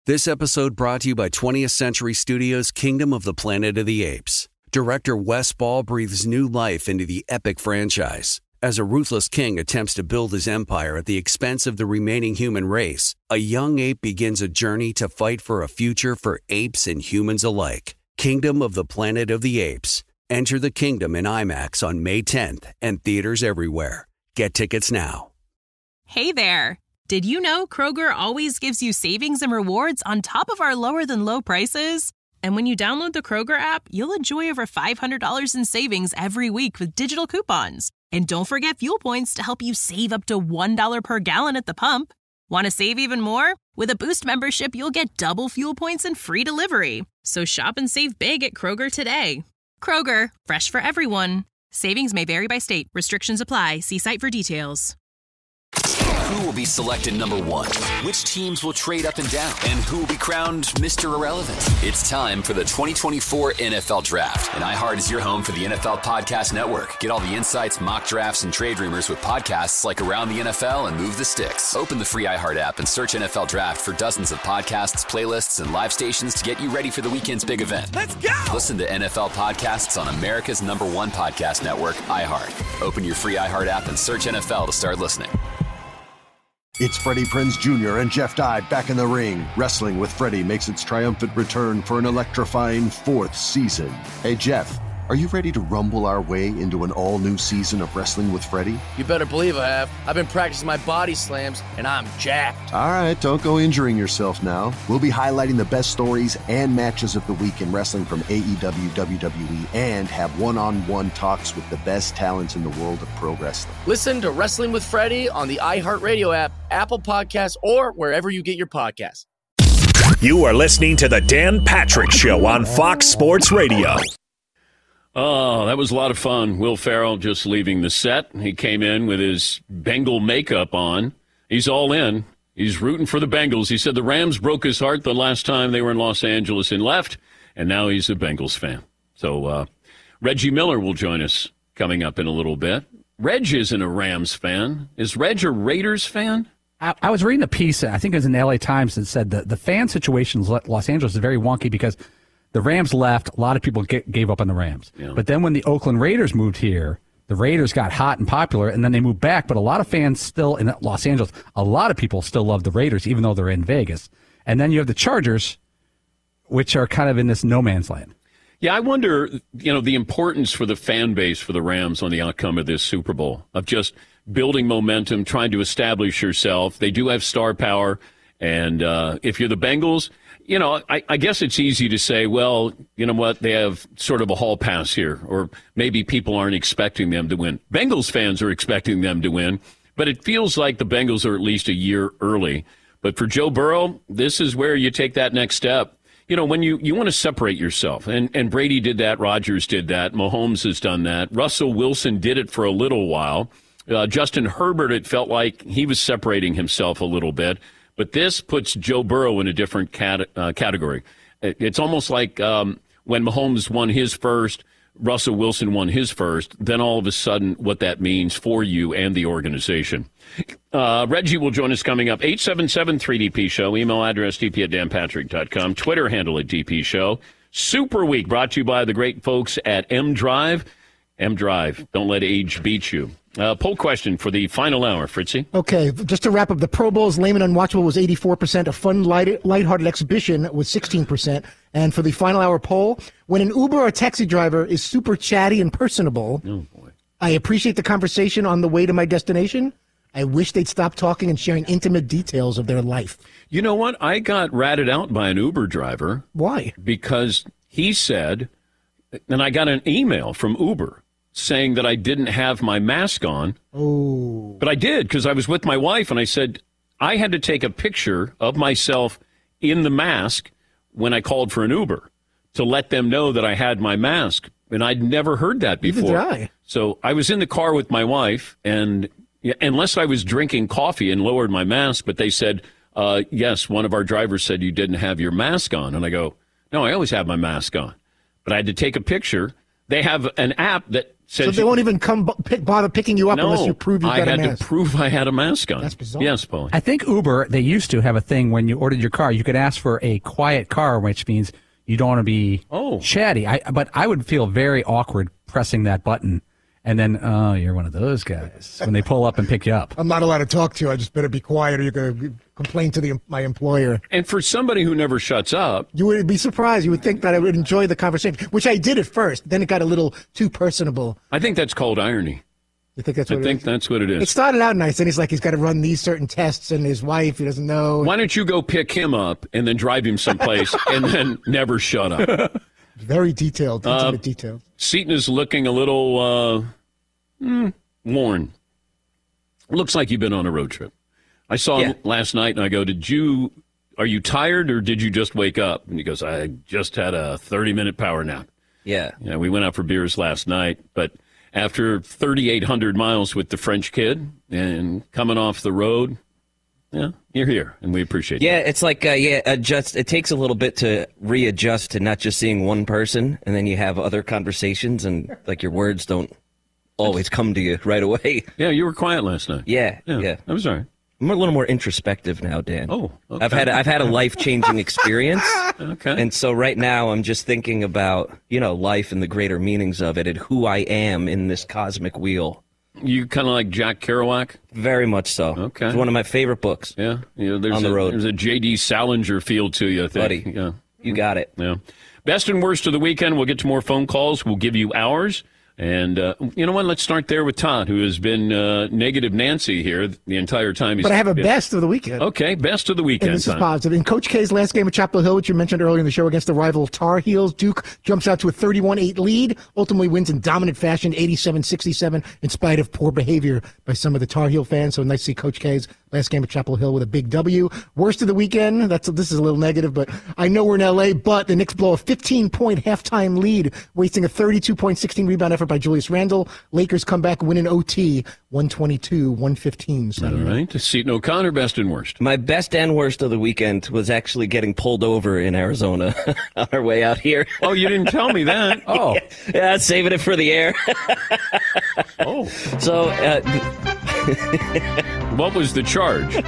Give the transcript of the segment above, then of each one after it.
This episode brought to you by 20th Century Studios' Kingdom of the Planet of the Apes. Director Wes Ball breathes new life into the epic franchise. As a ruthless king attempts to build his empire at the expense of the remaining human race, a young ape begins a journey to fight for a future for apes and humans alike. Kingdom of the Planet of the Apes. Enter the kingdom in IMAX on May 10th and theaters everywhere. Get tickets now. Hey there. Did you know Kroger always gives you savings and rewards on top of our lower-than-low prices? And when you download the Kroger app, you'll enjoy over $500 in savings every week with digital coupons. And don't forget fuel points to help you save up to $1 per gallon at the pump. Want to save even more? With a Boost membership, you'll get double fuel points and free delivery. So shop and save big at Kroger today. Kroger, fresh for everyone. Savings may vary by state. Restrictions apply. See site for details. Who will be selected number one? Which teams will trade up and down? And who will be crowned Mr. Irrelevant? It's time for the 2024 NFL Draft. And iHeart is your home for the NFL Podcast Network. Get all the insights, mock drafts, and trade rumors with podcasts like Around the NFL and Move the Sticks. Open the free iHeart app and search NFL Draft for dozens of podcasts, playlists, and live stations to get you ready for the weekend's big event. Let's go! Listen to NFL podcasts on America's #1 podcast network, iHeart. Open your free iHeart app and search NFL to start listening. It's Freddie Prinze Jr. and Jeff Dye back in the ring. Wrestling with Freddie makes its triumphant return for an electrifying 4th season. Hey, Jeff, are you ready to rumble our way into an all-new season of Wrestling with Freddie? You better believe I have. I've been practicing my body slams, and I'm jacked. All right, don't go injuring yourself now. We'll be highlighting the best stories and matches of the week in wrestling from AEW, WWE, and have one-on-one talks with the best talents in the world of pro wrestling. Listen to Wrestling with Freddie on the iHeartRadio app, Apple Podcasts, or wherever you get your podcasts. You are listening to The Dan Patrick Show on Fox Sports Radio. Oh, that was a lot of fun. Will Ferrell just leaving the set. He came in with his Bengal makeup on. He's all in. He's rooting for the Bengals. He said the Rams broke his heart the last time they were in Los Angeles and left, and now he's a Bengals fan. So Reggie Miller will join us coming up in a little bit. Reg isn't a Rams fan. Is Reg a Raiders fan? I was reading a piece, I think it was in the LA Times, that said the fan situation in Los Angeles is very wonky because the Rams left. A lot of people gave up on the Rams. Yeah. But then when the Oakland Raiders moved here, the Raiders got hot and popular, and then they moved back. But a lot of fans still in Los Angeles, a lot of people still love the Raiders, even though they're in Vegas. And then you have the Chargers, which are kind of in this no man's land. Yeah, I wonder, the importance for the fan base for the Rams on the outcome of this Super Bowl, of just building momentum, trying to establish yourself. They do have star power. And if you're the Bengals, I guess it's easy to say, well, you know what, they have sort of a hall pass here, or maybe people aren't expecting them to win. Bengals fans are expecting them to win, but it feels like the Bengals are at least a year early. But for Joe Burrow, this is where you take that next step. When you want to separate yourself, and Brady did that, Rodgers did that, Mahomes has done that, Russell Wilson did it for a little while. Justin Herbert, it felt like he was separating himself a little bit. But this puts Joe Burrow in a different category. It's almost like when Mahomes won his first, Russell Wilson won his first, then all of a sudden what that means for you and the organization. Reggie will join us coming up. 877-3DP-SHOW, email address dp@danpatrick.com, Twitter handle @DP-SHOW. Super Week brought to you by the great folks at M-Drive. M-Drive, don't let age beat you. Poll question for the final hour, Fritzy. Okay, just to wrap up, the Pro Bowl's Lame and Unwatchable was 84%, a fun, lighthearted exhibition was 16%. And for the final hour poll, when an Uber or taxi driver is super chatty and personable, oh boy, I appreciate the conversation on the way to my destination. I wish they'd stop talking and sharing intimate details of their life. You know what? I got ratted out by an Uber driver. Why? Because he said, and I got an email from Uber saying that I didn't have my mask on. Oh. But I did, because I was with my wife, and I said I had to take a picture of myself in the mask when I called for an Uber to let them know that I had my mask. And I'd never heard that before. Neither did I. So I was in the car with my wife, and unless I was drinking coffee and lowered my mask, but they said, yes, one of our drivers said you didn't have your mask on. And I go, no, I always have my mask on. But I had to take a picture. They have an app that So they won't even bother picking you up unless you prove you've got a mask. I had to prove I had a mask on. That's bizarre. Yes, Paul. I think Uber, they used to have a thing when you ordered your car, you could ask for a quiet car, which means you don't want to be chatty. But I would feel very awkward pressing that button. And then, you're one of those guys when they pull up and pick you up. I'm not allowed to talk to you. I just better be quiet or you're going to complain to my employer. And for somebody who never shuts up. You would be surprised. You would think that I would enjoy the conversation, which I did at first. Then it got a little too personable. I think that's called irony. You think that's what it is? I think that's what it is. It started out nice, and he's like, he's got to run these certain tests, and his wife, he doesn't know. Why don't you go pick him up and then drive him someplace and then never shut up? Very detailed, intimate details. Seton is looking a little worn. Looks like you've been on a road trip. I saw him last night, and I go, are you tired, or did you just wake up? And he goes, I just had a 30-minute power nap. Yeah. Yeah, we went out for beers last night, but after 3,800 miles with the French kid and coming off the road, you're here, and we appreciate that. Yeah, it's like, adjust. It takes a little bit to readjust to not just seeing one person, and then you have other conversations, and like your words don't always come to you right away. Yeah, you were quiet last night. Yeah. That was all right. I'm a little more introspective now, Dan. Oh, okay. I've had a life-changing experience. Okay. And so right now I'm just thinking about, life and the greater meanings of it and who I am in this cosmic wheel. You kind of like Jack Kerouac? Very much so. Okay. It's one of my favorite books. Yeah. On the road. There's a J.D. Salinger feel to you, I think. Buddy, yeah. You got it. Yeah. Best and worst of the weekend. We'll get to more phone calls. We'll give you ours. And you know what? Let's start there with Todd, who has been negative Nancy here the entire time. But I have a best of the weekend. Okay, best of the weekend. And this is positive. In Coach K's last game at Chapel Hill, which you mentioned earlier in the show against the rival Tar Heels, Duke jumps out to a 31-8 lead, ultimately wins in dominant fashion, 87-67, in spite of poor behavior by some of the Tar Heel fans. So nice to see Coach K's last game at Chapel Hill with a big W. Worst of the weekend, this is a little negative, but I know we're in L.A., but the Knicks blow a 15-point halftime lead, wasting a 32-point 16-rebound effort by Julius Randle. Lakers come back, win in OT, 122-115. All right. Seton O'Connor, best and worst. My best and worst of the weekend was actually getting pulled over in Arizona on our way out here. Oh, you didn't tell me that. Oh. Yeah, saving it for the air. Oh. So, what was the charge?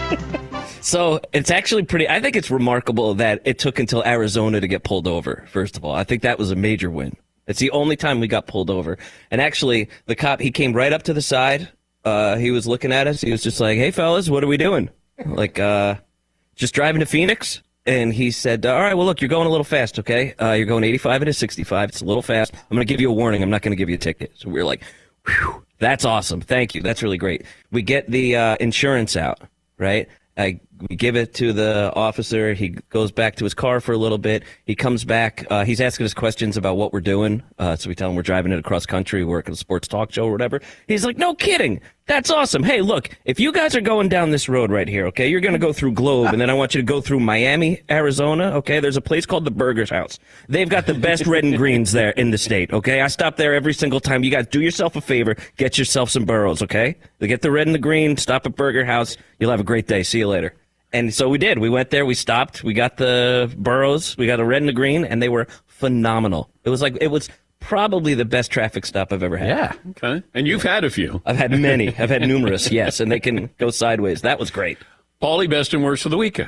So it's actually I think it's remarkable that it took until Arizona to get pulled over, first of all. I think that was a major win. It's the only time we got pulled over. And actually, the cop, he came right up to the side. He was looking at us. He was just like, hey, fellas, what are we doing? Like, just driving to Phoenix? And he said, all right, well, look, you're going a little fast, okay? You're going 85 into 65. It's a little fast. I'm going to give you a warning. I'm not going to give you a ticket. So we were like, whew, that's awesome. Thank you. That's really great. We get the insurance out, right? We give it to the officer. He goes back to his car for a little bit. He comes back. He's asking us questions about what we're doing. So we tell him we're driving it across country, work at a sports talk show or whatever. He's like, no kidding. That's awesome. Hey, look, if you guys are going down this road right here, okay, you're going to go through Globe, and then I want you to go through Miami, Arizona, okay? There's a place called the Burgers House. They've got the best red and greens there in the state, okay? I stop there every single time. You guys do yourself a favor. Get yourself some burros, okay? They get the red and the green. Stop at Burger House. You'll have a great day. See you later. And so we did. We went there. We stopped. We got the burros. We got a red and a green, and they were phenomenal. It was probably the best traffic stop I've ever had. Yeah. Okay. And you've had a few. I've had many. I've had numerous, yes, and they can go sideways. That was great. Paulie, best and worst of the weekend.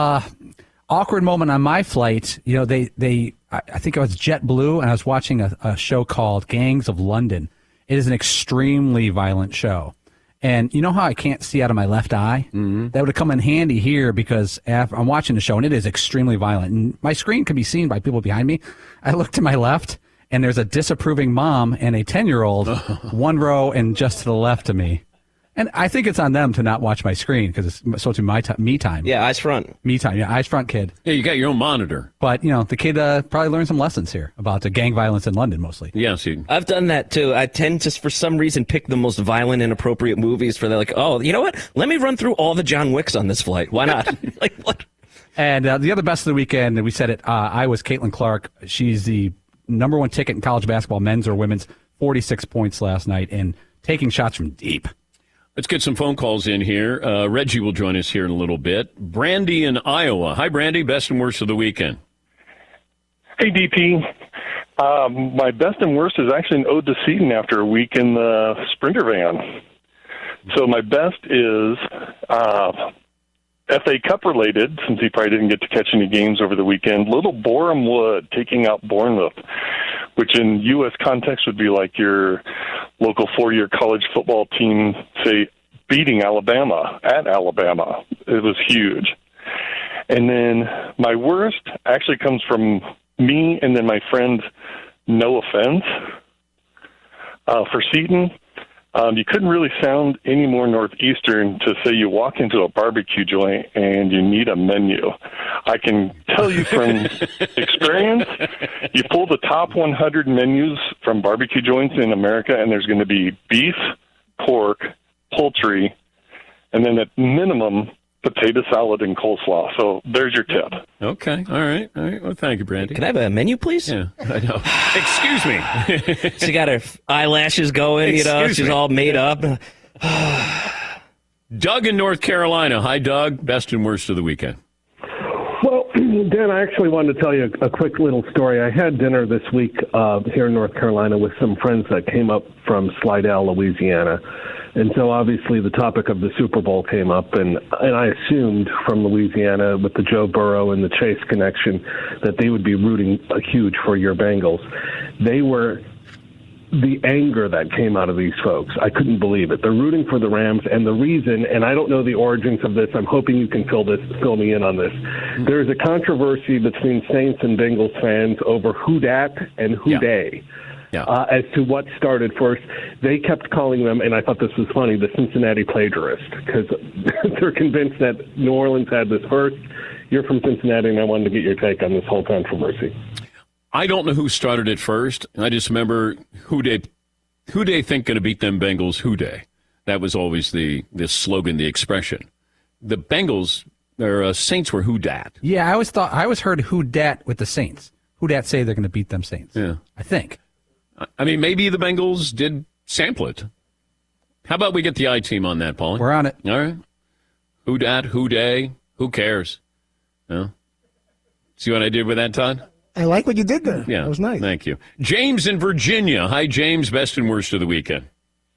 Awkward moment on my flight. I think it was JetBlue, and I was watching a show called Gangs of London. It is an extremely violent show. And you know how I can't see out of my left eye? Mm-hmm. That would have come in handy here because I'm watching the show, and it is extremely violent. And my screen can be seen by people behind me. I look to my left, and there's a disapproving mom and a 10-year-old, one row and just to the left of me. And I think it's on them to not watch my screen because it's supposed to be me time. Yeah, eyes front. Me time. Yeah, eyes front kid. Yeah, you got your own monitor. But, the kid probably learned some lessons here about the gang violence in London mostly. Yes. I've done that, too. I tend to, for some reason, pick the most violent, inappropriate movies for like, oh, you know what? Let me run through all the John Wicks on this flight. Why not? Like, what? And the other best of the weekend, and we said it, I was Caitlin Clark. She's the number one ticket in college basketball, men's or women's, 46 points last night, and taking shots from deep. Let's get some phone calls in here. Reggie will join us here in a little bit. Brandy in Iowa. Hi, Brandy. Best and worst of the weekend. Hey, DP. My best and worst is actually an ode to Seton after a week in the Sprinter van. So my best is FA Cup related, since he probably didn't get to catch any games over the weekend. Little Boreham Wood taking out Bournemouth, which in U.S. context would be like your local four-year college football team, say, beating Alabama at Alabama. It was huge. And then my worst actually comes from me and then my friend, No Offense, for Seton. You couldn't really sound any more Northeastern to say you walk into a barbecue joint and you need a menu. I can tell you from experience, you pull the top 100 menus from barbecue joints in America, and there's going to be beef, pork, poultry, and then at minimum, potato salad and coleslaw. So there's your tip. Okay. All right. Well, thank you, Brandy. Can I have a menu, please? Yeah, I know. Excuse me. She got her eyelashes going, she's all made up. Doug in North Carolina. Hi, Doug. Best and worst of the weekend. Well, Dan, I actually wanted to tell you a quick little story. I had dinner this week here in North Carolina with some friends that came up from Slidell, Louisiana. And so obviously the topic of the Super Bowl came up, and I assumed from Louisiana with the Joe Burrow and the Chase connection that they would be rooting huge for your Bengals. They were the anger that came out of these folks. I couldn't believe it. They're rooting for the Rams, and the reason, and I don't know the origins of this, I'm hoping you can fill me in on this. There's a controversy between Saints and Bengals fans over who dat and who dey. Yeah. As to what started first. They kept calling them, and I thought this was funny, the Cincinnati plagiarist, because they're convinced that New Orleans had this first. You're from Cincinnati, and I wanted to get your take on this whole controversy. I don't know who started it first. I just remember who they think going to beat them Bengals, who dey. That was always the slogan, the expression. The Bengals, their Saints were who dat. Yeah, I always heard who dat with the Saints. Who dat say they're going to beat them Saints. Yeah. I think. I mean, maybe the Bengals did sample it. How about we get the I-team on that, Paulie? We're on it. All right. Who dat, who dey, who cares? No? See what I did with that, Todd? I like what you did there. Yeah. That was nice. Thank you. James in Virginia. Hi, James. Best and worst of the weekend.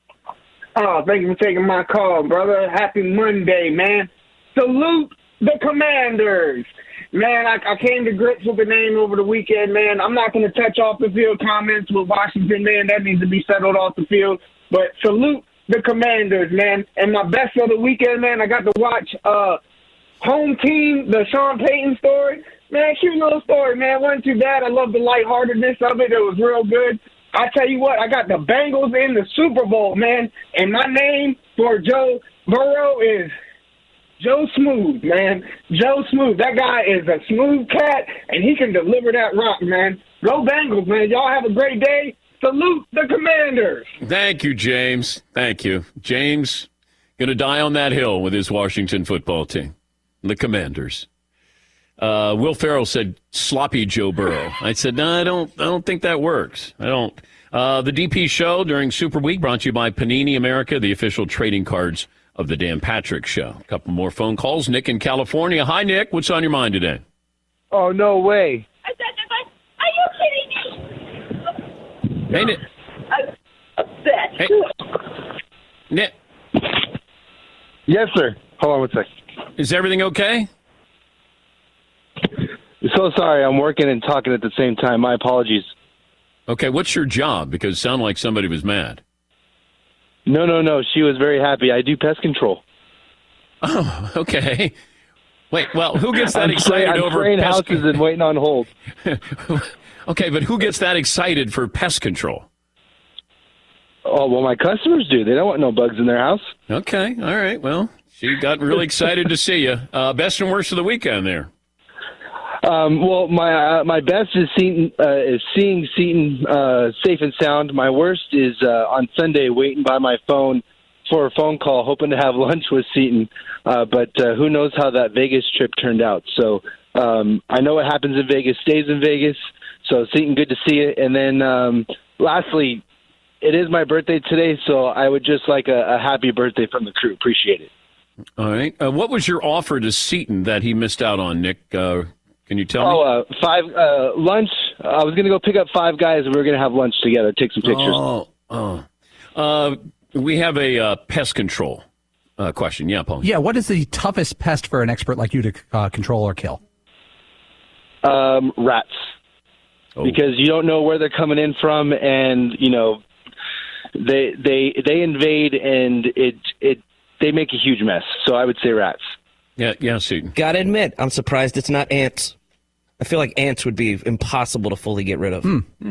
Oh, thank you for taking my call, brother. Happy Monday, man. Salute the Commanders. Man, I came to grips with the name over the weekend, man. I'm not going to touch off the field comments with Washington, man. That needs to be settled off the field. But salute the Commanders, man. And my best of the weekend, man, I got to watch Home Team, the Sean Payton story. Man, cute little story, man. Wasn't too bad. I love the lightheartedness of it. It was real good. I tell you what, I got the Bengals in the Super Bowl, man. And my name for Joe Burrow is Joe Smooth, man. Joe Smooth. That guy is a smooth cat, and he can deliver that rock, man. Go Bengals, man. Y'all have a great day. Salute the Commanders. Thank you, James. Thank you. James, going to die on that hill with his Washington football team. The Commanders. Will Ferrell said, sloppy Joe Burrow. I said, no, I don't think that works. I don't. The DP show during Super Week brought to you by Panini America, the official trading cards of the Dan Patrick Show. A couple more phone calls. Nick in California. Hi, Nick. What's on your mind today? Oh, no way. Are you kidding me? Hey, Nick. Upset. Hey. Nick. Yes, sir. Hold on one sec. Is everything okay? So sorry. I'm working and talking at the same time. My apologies. Okay, what's your job? Because it sounded like somebody was mad. No. She was very happy. I do pest control. Oh, okay. Wait, well, who gets that excited I'm over spraying pest houses and waiting on hold. Okay, but who gets that excited for pest control? Oh, well, my customers do. They don't want no bugs in their house. Okay, all right. Well, she got really excited to see you. Best and worst of the weekend there. Well, my best is seeing Seton safe and sound. My worst is on Sunday waiting by my phone for a phone call, hoping to have lunch with Seton. But who knows how that Vegas trip turned out. So I know what happens in Vegas stays in Vegas. So Seton, good to see you. And then lastly, it is my birthday today, so I would just like a happy birthday from the crew. Appreciate it. All right. What was your offer to Seton that he missed out on, Nick? Can you tell me? Lunch I was going to go pick up 5 guys, and we were going to have lunch together, take some pictures. We have a pest control question. Yeah, Paul. Yeah, what is the toughest pest for an expert like you to control or kill? Rats. Because you don't know where they're coming in from, and they invade, and they make a huge mess. So I would say rats. Yeah, Seton. Gotta admit, I'm surprised it's not ants. I feel like ants would be impossible to fully get rid of.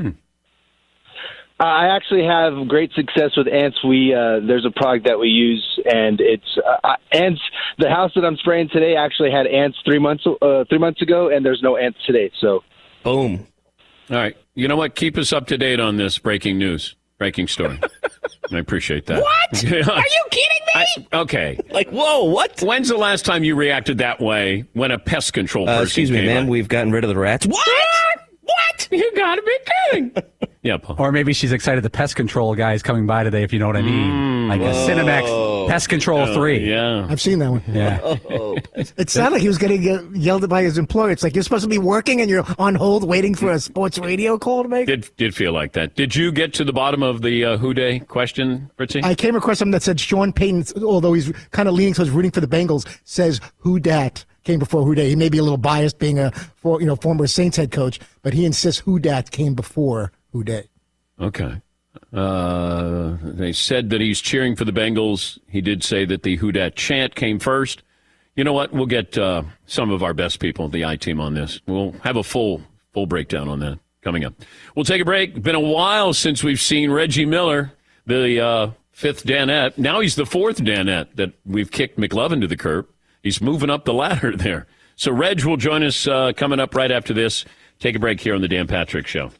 I actually have great success with ants. There's a product that we use, and it's ants. The house that I'm spraying today actually had ants 3 months ago, and there's no ants today. So, boom. All right. You know what? Keep us up to date on this breaking story. I appreciate that. What? Are you kidding me? Okay. Like, whoa, what? When's the last time you reacted that way when a pest control person excuse me, came man. on? We've gotten rid of the rats. What? You gotta be kidding. Yeah, Paul. Or maybe she's excited the pest control guy is coming by today, if you know what I mean. Like a Cinemax Pest Control 3. Yeah. I've seen that one. Yeah. It sounded like he was getting yelled at by his employer. It's like, you're supposed to be working and you're on hold waiting for a sports radio call to make. Did feel like that. Did you get to the bottom of the Who Day question, Fritzy? I came across something that said Sean Payton, although he's kind of leaning towards rooting for the Bengals, says Who Dat came before Who Day. He may be a little biased being a former Saints head coach, but he insists Who Dat came before Who Day. Okay. They said that he's cheering for the Bengals. He did say that the Who Dat chant came first. You know what? We'll get some of our best people, the I-team, on this. We'll have a full breakdown on that coming up. We'll take a break. Been a while since we've seen Reggie Miller, the fifth Danette. Now he's the fourth Danette that we've kicked McLovin to the curb. He's moving up the ladder there. So Reg will join us coming up right after this. Take a break here on the Dan Patrick Show.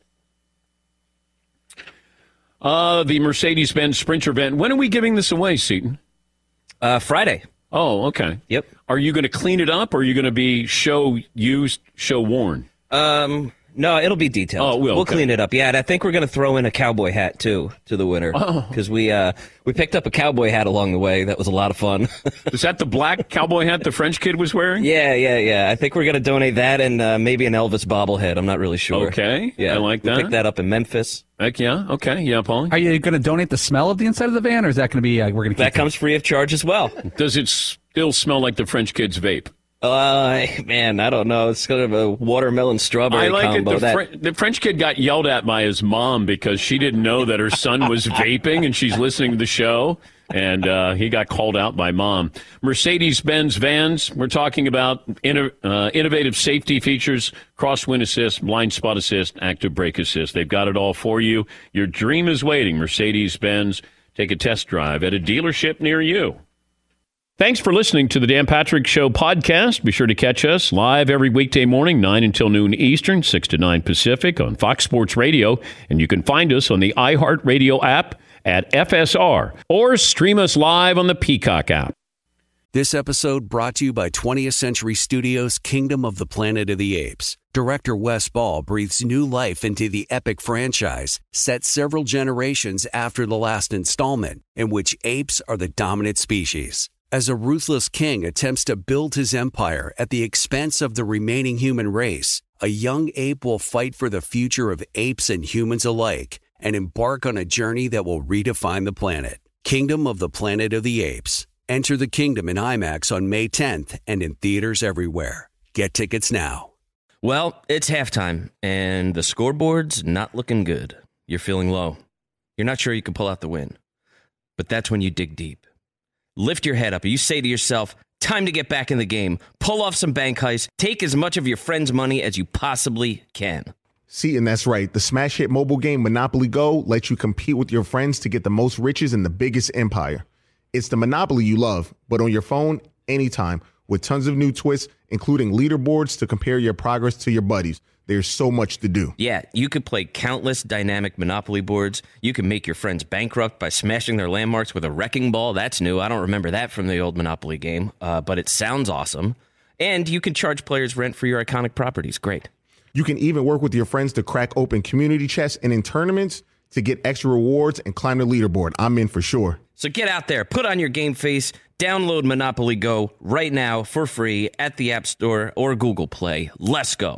The Mercedes-Benz Sprinter event. When are we giving this away, Seton? Friday. Oh, okay. Yep. Are you going to clean it up, or are you going to be show used, show worn? No, it'll be detailed. Oh, we'll clean it up. Yeah, and I think we're going to throw in a cowboy hat, too, to the winner. Because we picked up a cowboy hat along the way. That was a lot of fun. Is that the black cowboy hat the French kid was wearing? Yeah. I think we're going to donate that and maybe an Elvis bobblehead. I'm not really sure. Okay. Yeah, I like that. We picked that up in Memphis. Heck yeah. Okay. Yeah, Paul. Are you going to donate the smell of the inside of the van, or is that going to be we're going to keep that comes free of charge as well? Does it still smell like the French kid's vape? Man, I don't know. It's kind of a watermelon strawberry combo. The French kid got yelled at by his mom because she didn't know that her son was vaping, and she's listening to the show, and he got called out by mom. Mercedes-Benz vans, we're talking about innovative safety features, crosswind assist, blind spot assist, active brake assist. They've got it all for you. Your dream is waiting. Mercedes-Benz. Take a test drive at a dealership near you. Thanks for listening to the Dan Patrick Show podcast. Be sure to catch us live every weekday morning, 9 until noon Eastern, 6 to 9 Pacific on Fox Sports Radio. And you can find us on the iHeartRadio app at FSR or stream us live on the Peacock app. This episode brought to you by 20th Century Studios' Kingdom of the Planet of the Apes. Director Wes Ball breathes new life into the epic franchise, set several generations after the last installment, in which apes are the dominant species. As a ruthless king attempts to build his empire at the expense of the remaining human race, a young ape will fight for the future of apes and humans alike and embark on a journey that will redefine the planet. Kingdom of the Planet of the Apes. Enter the kingdom in IMAX on May 10th and in theaters everywhere. Get tickets now. Well, it's halftime, and the scoreboard's not looking good. You're feeling low. You're not sure you can pull out the win. But that's when you dig deep. Lift your head up and you say to yourself, time to get back in the game. Pull off some bank heists. Take as much of your friend's money as you possibly can. See, and that's right. The smash hit mobile game Monopoly Go lets you compete with your friends to get the most riches in the biggest empire. It's the Monopoly you love, but on your phone, anytime, with tons of new twists, including leaderboards to compare your progress to your buddies. There's so much to do. Yeah, you could play countless dynamic Monopoly boards. You can make your friends bankrupt by smashing their landmarks with a wrecking ball. That's new. I don't remember that from the old Monopoly game, but it sounds awesome. And you can charge players rent for your iconic properties. Great. You can even work with your friends to crack open community chests and in tournaments to get extra rewards and climb the leaderboard. I'm in for sure. So get out there, put on your game face, download Monopoly Go right now for free at the App Store or Google Play. Let's go.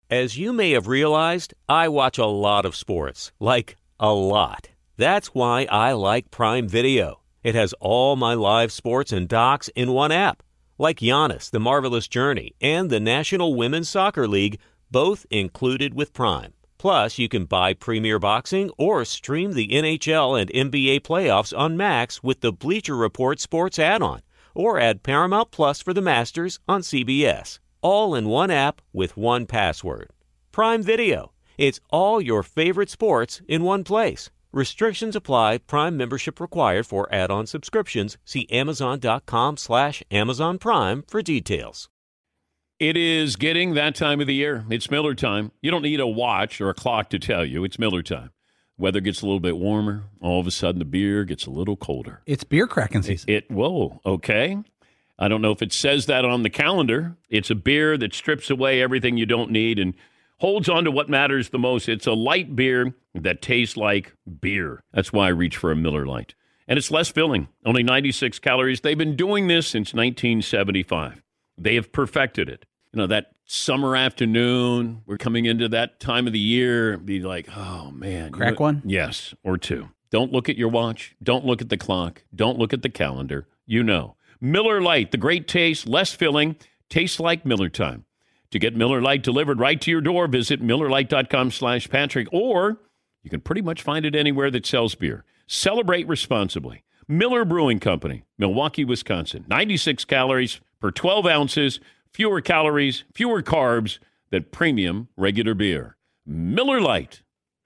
As you may have realized, I watch a lot of sports. Like, a lot. That's why I like Prime Video. It has all my live sports and docs in one app. Like Giannis, The Marvelous Journey, and the National Women's Soccer League, both included with Prime. Plus, you can buy Premier Boxing or stream the NHL and NBA playoffs on Max with the Bleacher Report Sports add-on, or add Paramount Plus for the Masters on CBS. All in one app with one password. Prime Video. It's all your favorite sports in one place. Restrictions apply. Prime membership required for add-on subscriptions. See Amazon.com/Amazon Prime for details. It is getting that time of the year. It's Miller time. You don't need a watch or a clock to tell you. It's Miller time. Weather gets a little bit warmer. All of a sudden, the beer gets a little colder. It's beer cracking season. Whoa, okay. I don't know if it says that on the calendar. It's a beer that strips away everything you don't need and holds on to what matters the most. It's a light beer that tastes like beer. That's why I reach for a Miller Lite. And it's less filling, only 96 calories. They've been doing this since 1975. They have perfected it. You know, that summer afternoon, we're coming into that time of the year, be like, oh, man. Crack one? Yes, or two. Don't look at your watch. Don't look at the clock. Don't look at the calendar. You know. Miller Lite, the great taste, less filling, tastes like Miller time. To get Miller Lite delivered right to your door, visit MillerLite.com/Patrick, or you can pretty much find it anywhere that sells beer. Celebrate responsibly. Miller Brewing Company, Milwaukee, Wisconsin. 96 calories per 12 ounces, fewer calories, fewer carbs than premium regular beer. Miller Lite.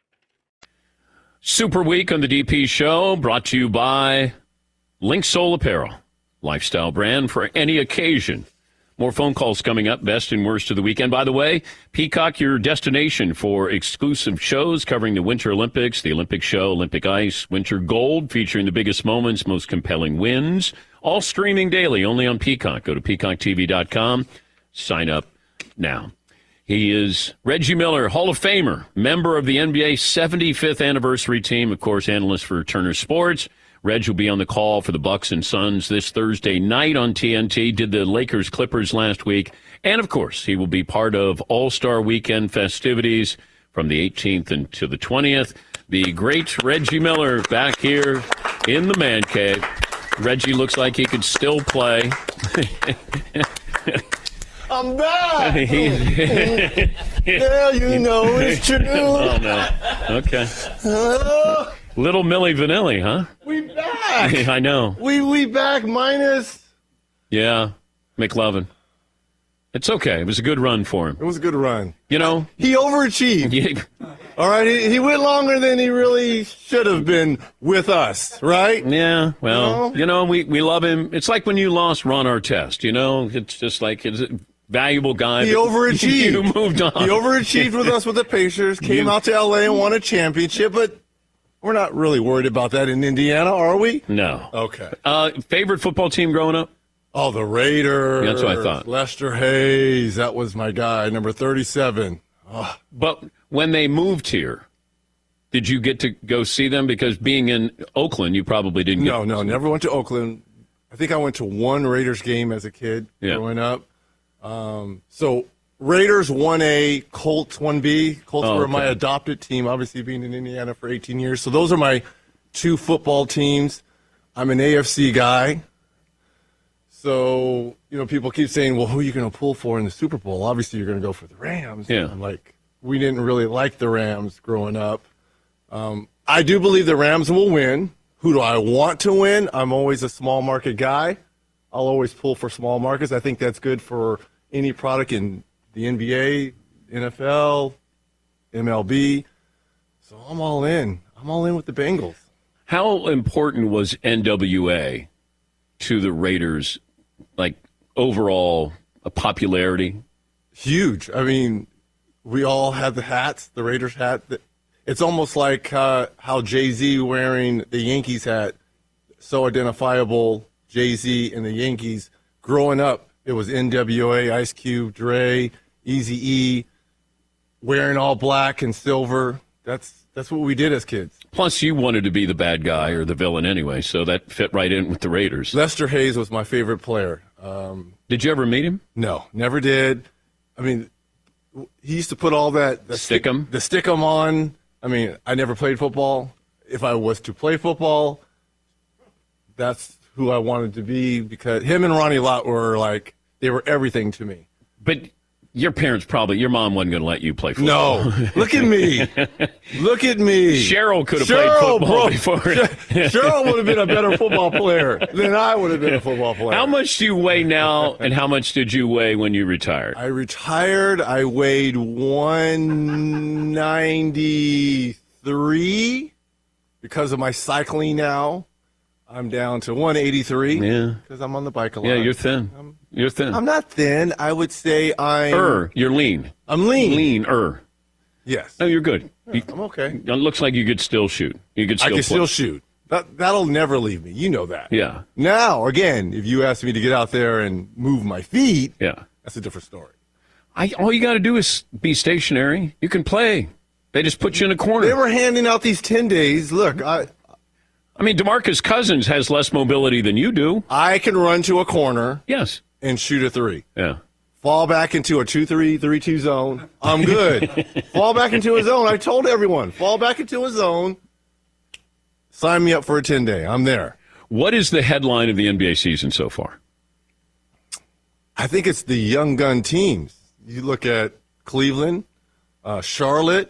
Super Week on the DP Show, brought to you by Link Soul Apparel. Lifestyle brand for any occasion. More phone calls coming up, best and worst of the weekend. By the way, Peacock, your destination for exclusive shows covering the Winter Olympics, the Olympic Show, Olympic Ice, Winter Gold, featuring the biggest moments, most compelling wins. All streaming daily, only on Peacock. Go to peacocktv.com. Sign up now. He is Reggie Miller, Hall of Famer, member of the NBA 75th anniversary team, of course, analyst for Turner Sports. Reg will be on the call for the Bucks and Suns this Thursday night on TNT, did the Lakers-Clippers last week. And, of course, he will be part of All-Star Weekend festivities from the 18th into the 20th. The great Reggie Miller back here in the man cave. Reggie looks like he could still play. I'm back! Yeah, you know it's true. Oh, no. Okay. Little Milli Vanilli, huh? We back. I know. We back minus. Yeah, McLovin. It's okay. It was a good run for him. It was a good run. You know, he overachieved. Yeah. All right, he went longer than he really should have been with us, right? Yeah. Well, you know, we love him. It's like when you lost Ron Artest. You know, it's just like it's a valuable guy. He overachieved. You moved on. He overachieved with us with the Pacers. Came out to L.A. and won a championship, but. We're not really worried about that in Indiana, are we? No. Okay. Favorite football team growing up? Oh, the Raiders. That's what I thought. Lester Hayes, that was my guy, number 37. Oh. But when they moved here, did you get to go see them? Because being in Oakland, you probably didn't get No, never went to Oakland. I think I went to one Raiders game as a kid growing up. So Raiders 1A, Colts 1B. Colts were my adopted team, obviously being in Indiana for 18 years. So those are my two football teams. I'm an AFC guy. So, you know, people keep saying, well, who are you going to pull for in the Super Bowl? Obviously, you're going to go for the Rams. Yeah. I'm like, we didn't really like the Rams growing up. I do believe the Rams will win. Who do I want to win? I'm always a small market guy. I'll always pull for small markets. I think that's good for any product in the NBA, NFL, MLB. So I'm all in. I'm all in with the Bengals. How important was NWA to the Raiders, like, overall popularity? Huge. I mean, we all had the hats, the Raiders hat. It's almost like how Jay-Z wearing the Yankees hat, so identifiable, Jay-Z and the Yankees. Growing up, it was NWA, Ice Cube, Dre, Eazy-E, wearing all black and silver. That's what we did as kids. Plus, you wanted to be the bad guy or the villain anyway, so that fit right in with the Raiders. Lester Hayes was my favorite player. Did you ever meet him? No, never did. I mean, he used to put all that the stick 'em on. I mean, I never played football. If I was to play football, that's who I wanted to be, because him and Ronnie Lott were like, they were everything to me. But your mom wasn't going to let you play football. No. Look at me. Look at me. Cheryl could have played football before. Cheryl would have been a better football player than I would have been a football player. How much do you weigh now, and how much did you weigh when you retired? I retired. I weighed 193. Because of my cycling now, I'm down to 183. Yeah. Because I'm on the bike a lot. Yeah, you're thin. You're thin. I'm not thin. I would say You're lean. I'm lean. Lean-er. Yes. No, you're good. I'm okay. It looks like you could still shoot. You could still I can play. still shoot. That'll never leave me. You know that. Yeah. Now, again, if you ask me to get out there and move my feet, that's a different story. All you got to do is be stationary. You can play. They just put you in a corner. They were handing out these 10 days. Look, I mean, DeMarcus Cousins has less mobility than you do. I can run to a corner. Yes. And shoot a three. Yeah. Fall back into a 2-3, 3-2 zone. I'm good. Fall back into a zone. I told everyone, fall back into a zone. Sign me up for a 10-day. I'm there. What is the headline of the NBA season so far? I think it's the young gun teams. You look at Cleveland, Charlotte,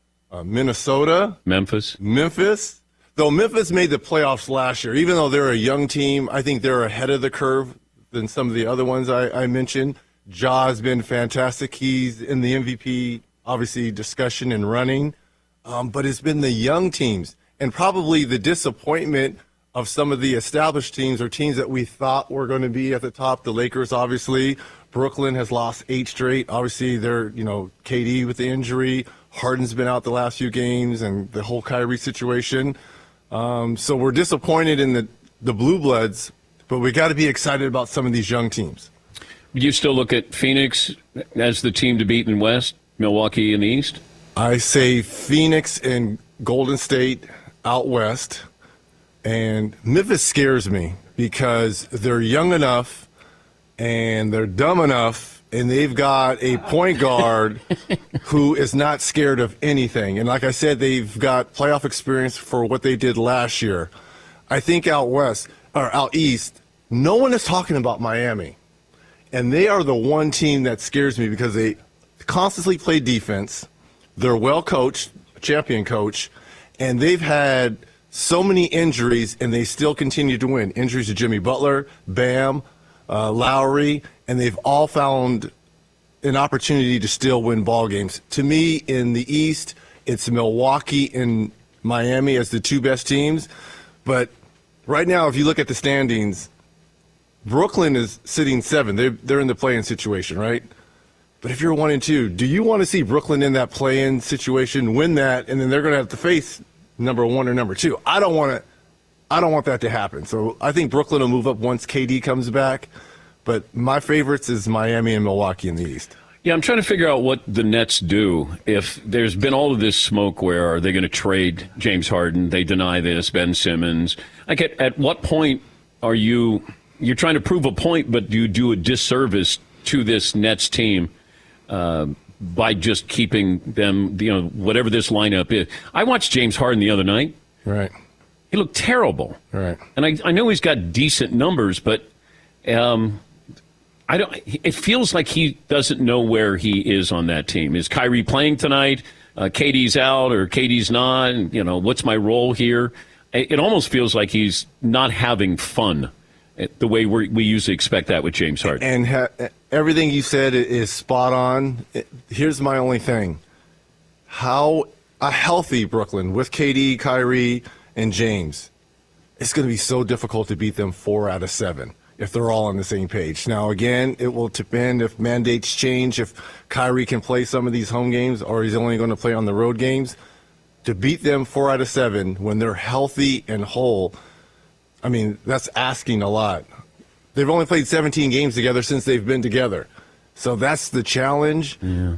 Minnesota. Memphis. Though Memphis made the playoffs last year, even though they're a young team, I think they're ahead of the curve than some of the other ones I mentioned. Ja's been fantastic. He's in the MVP, obviously, discussion and running. But it's been the young teams and probably the disappointment of some of the established teams or teams that we thought were going to be at the top. The Lakers, obviously. Brooklyn has lost 8 straight. Obviously, they're, KD with the injury. Harden's been out the last few games, and the whole Kyrie situation. So we're disappointed in the Blue Bloods, but we got to be excited about some of these young teams. You still look at Phoenix as the team to beat in West, Milwaukee in the East? I say Phoenix and Golden State out West, and Memphis scares me because they're young enough and they're dumb enough. And they've got a point guard who is not scared of anything. And like I said, they've got playoff experience for what they did last year. I think out east, no one is talking about Miami. And they are the one team that scares me because they constantly play defense. They're well coached, champion coach, and they've had so many injuries, and they still continue to win. Injuries to Jimmy Butler, Bam, Lowry, and they've all found an opportunity to still win ball games. To me, in the East, it's Milwaukee and Miami as the two best teams. But right now, if you look at the standings, Brooklyn is sitting 7. They're in the play-in situation, right? But if you're 1 and 2, do you want to see Brooklyn in that play-in situation, win that, and then they're going to have to face number 1 or number 2? I don't want that to happen. So I think Brooklyn will move up once KD comes back. But my favorites is Miami and Milwaukee in the East. Yeah, I'm trying to figure out what the Nets do. If there's been all of this smoke, where are they going to trade James Harden? They deny this, Ben Simmons. Like at what point are you're trying to prove a point, but do you do a disservice to this Nets team by just keeping them, whatever this lineup is? I watched James Harden the other night. Right. He looked terrible. Right. And I know he's got decent numbers, but it feels like he doesn't know where he is on that team. Is Kyrie playing tonight? KD's out or KD's not? What's my role here? It almost feels like he's not having fun the way we usually expect that with James Harden. And everything you said is spot on. Here's my only thing. How a healthy Brooklyn with KD, Kyrie, and James, it's going to be so difficult to beat them 4 out of 7. If they're all on the same page. Now, again, it will depend if mandates change, if Kyrie can play some of these home games or he's only going to play on the road games. To beat them 4 out of 7 when they're healthy and whole, I mean, that's asking a lot. They've only played 17 games together since they've been together. So that's the challenge. Yeah.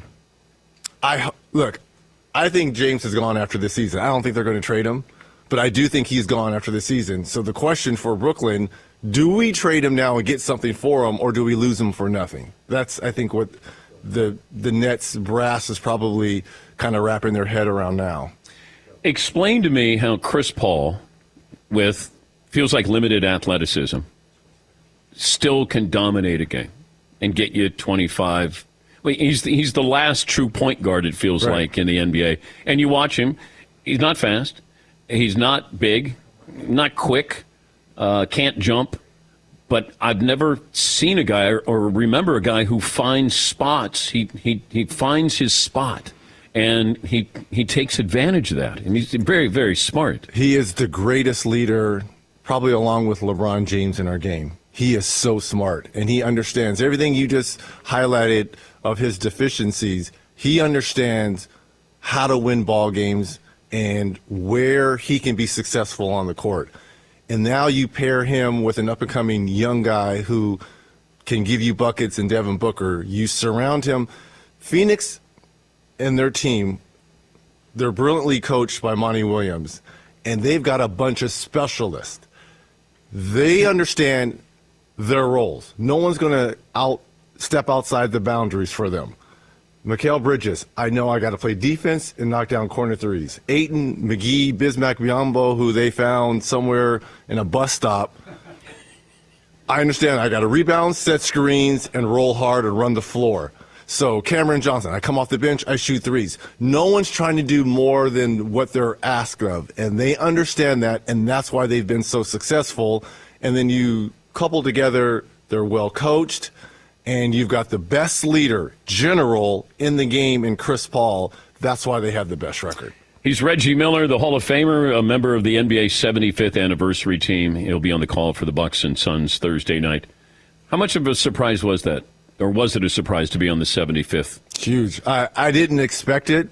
I think James has gone after this season. I don't think they're going to trade him, but I do think he's gone after this season. So the question for Brooklyn, do we trade him now and get something for him, or do we lose him for nothing? That's, I think, what the Nets brass is probably kind of wrapping their head around now. Explain to me how Chris Paul, with feels like limited athleticism, still can dominate a game and get you 25. Well, he's the last true point guard, it feels like, in the NBA. And you watch him, he's not fast, he's not big, not quick, can't jump. But I've never seen a guy or remember a guy who finds spots. He finds his spot, and he takes advantage of that. And he's very, very smart. He is the greatest leader, probably along with LeBron James, in our game. He is so smart, and he understands everything you just highlighted of his deficiencies. He understands how to win ball games and where he can be successful on the court. And now you pair him with an up-and-coming young guy who can give you buckets in Devin Booker. You surround him. Phoenix and their team, they're brilliantly coached by Monty Williams, and they've got a bunch of specialists. They understand their roles. No one's going to step outside the boundaries for them. Mikal Bridges, I know I got to play defense and knock down corner threes. Ayton, McGee, Bismack Biyombo, who they found somewhere in a bus stop. I understand I got to rebound, set screens, and roll hard and run the floor. So Cameron Johnson, I come off the bench, I shoot threes. No one's trying to do more than what they're asked of, and they understand that, and that's why they've been so successful. And then you couple together, they're well coached, and you've got the best leader, general, in the game in Chris Paul. That's why they have the best record. He's Reggie Miller, the Hall of Famer, a member of the NBA 75th anniversary team. He'll be on the call for the Bucks and Suns Thursday night. How much of a surprise was that? Or was it a surprise to be on the 75th? Huge. I didn't expect it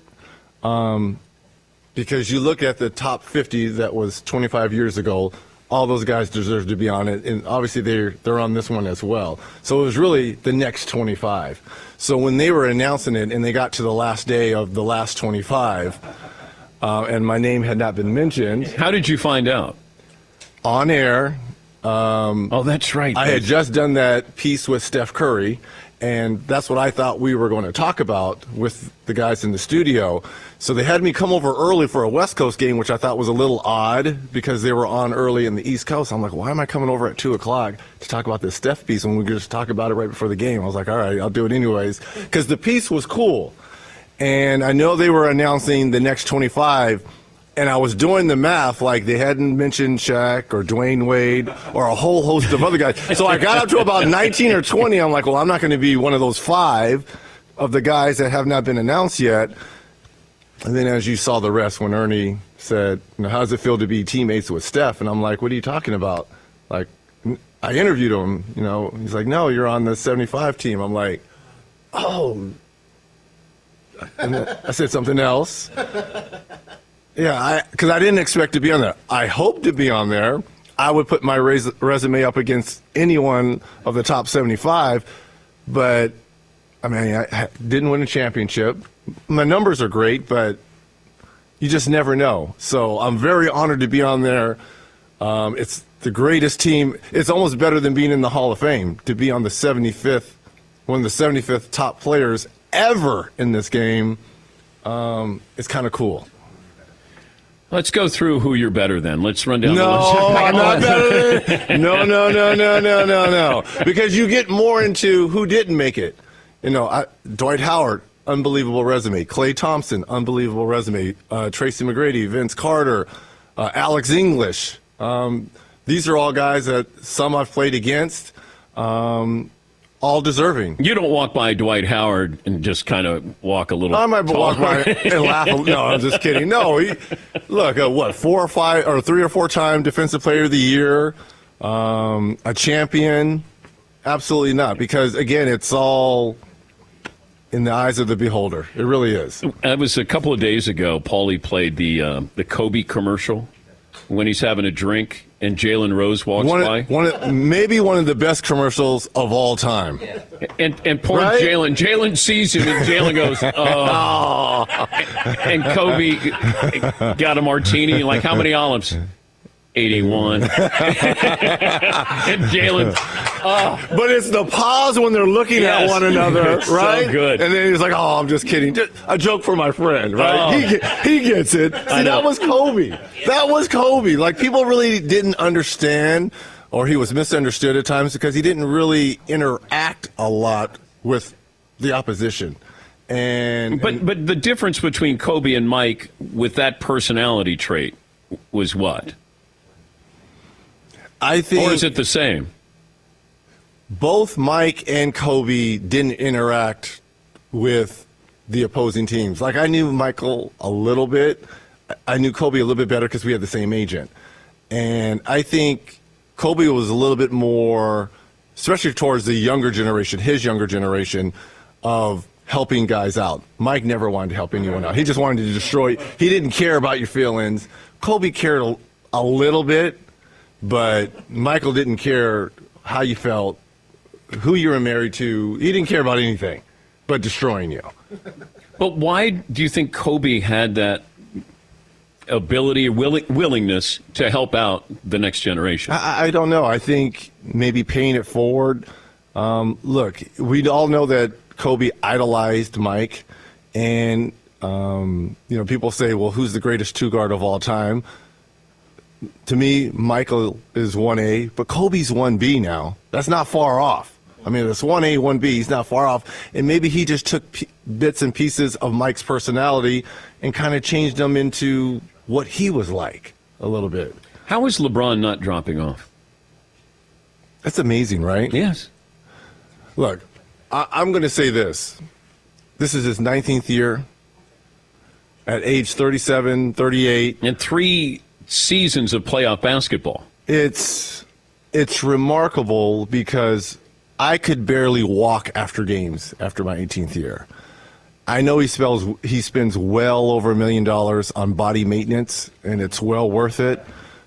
because you look at the top 50 that was 25 years ago, all those guys deserve to be on it, and obviously they're on this one as well. So it was really the next 25. So when they were announcing it and they got to the last day of the last 25, and my name had not been mentioned. How did you find out? On air. Oh, that's right. I had just done that piece with Steph Curry, and that's what I thought we were going to talk about with the guys in the studio. So they had me come over early for a West Coast game, which I thought was a little odd because they were on early in the East Coast. I'm like, why am I coming over at 2 o'clock to talk about this Steph piece when we could just talk about it right before the game? I was like, all right, I'll do it anyways, because the piece was cool. And I know they were announcing the next 25, and I was doing the math like they hadn't mentioned Shaq or Dwayne Wade or a whole host of other guys. So I got up to about 19 or 20. I'm like, well, I'm not going to be one of those 5 of the guys that have not been announced yet. And then as you saw the rest, when Ernie said, how does it feel to be teammates with Steph? And I'm like, what are you talking about? Like, I interviewed him, He's like, no, you're on the 75 team. I'm like, oh. And then I said something else. Yeah, because I didn't expect to be on there. I hoped to be on there. I would put my resume up against anyone of the top 75, but, I didn't win a championship. My numbers are great, but you just never know. So I'm very honored to be on there. It's the greatest team. It's almost better than being in the Hall of Fame, to be on the 75th, one of the 75th top players ever in this game. It's kind of cool. Let's go through who you're better than. Let's run down the list. No, I'm not better than. No. Because you get more into who didn't make it. Dwight Howard, unbelievable resume. Klay Thompson, unbelievable resume. Tracy McGrady, Vince Carter, Alex English. These are all guys that some I've played against. All deserving. You don't walk by Dwight Howard and just kind of walk a little. I might walk by and laugh. No, I'm just kidding. No, look, 4 or 5 or 3 or 4 time Defensive Player of the Year, a champion. Absolutely not, because again, it's all in the eyes of the beholder. It really is. It was a couple of days ago. Paulie played the Kobe commercial when he's having a drink and Jalen Rose walks by. Maybe one of the best commercials of all time. And poor Jalen. Jalen sees him and Jalen goes, oh. And Kobe got a martini. Like, how many olives? 81. And Jalen But it's the pause when they're looking at one another, It's right? so good. And then he's like, "Oh, I'm just kidding. Just a joke for my friend," right? Oh. He gets it. See, that was Kobe. That was Kobe. Like, people really didn't understand, or he was misunderstood at times because he didn't really interact a lot with the opposition. But the difference between Kobe and Mike with that personality trait was what? I think, or is it the same? Both Mike and Kobe didn't interact with the opposing teams. Like, I knew Michael a little bit. I knew Kobe a little bit better because we had the same agent. And I think Kobe was a little bit more, especially towards the younger generation, his younger generation, of helping guys out. Mike never wanted to help anyone out. He just wanted to destroy. He didn't care about your feelings. Kobe cared a little bit, but Michael didn't care how you felt, who you were married to. He didn't care about anything but destroying you. But why do you think Kobe had that ability, willingness to help out the next generation? I don't know. I think maybe paying it forward. Look, we all know that Kobe idolized Mike, and people say, well, who's the greatest two guard of all time? To me, Michael is 1A, but Kobe's 1B now. That's not far off. I mean, it's 1A, 1B. He's not far off. And maybe he just took bits and pieces of Mike's personality and kind of changed them into what he was like a little bit. How is LeBron not dropping off? That's amazing, right? Yes. Look, I'm going to say this. This is his 19th year at age 37, 38. And 3 seasons of playoff basketball. It's remarkable because I could barely walk after games after my 18th year. I know he spends well over $1 million on body maintenance, and it's well worth it.